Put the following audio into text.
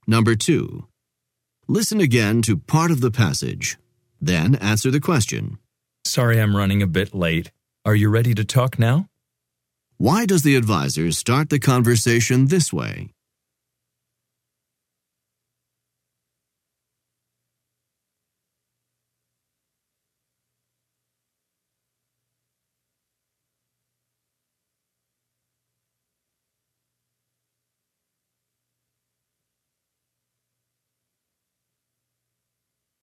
Number 2. Listen again to part of the passage. Then answer the question. Sorry, I'm running a bit late. Are you ready to talk now? Why does the advisor start the conversation this way?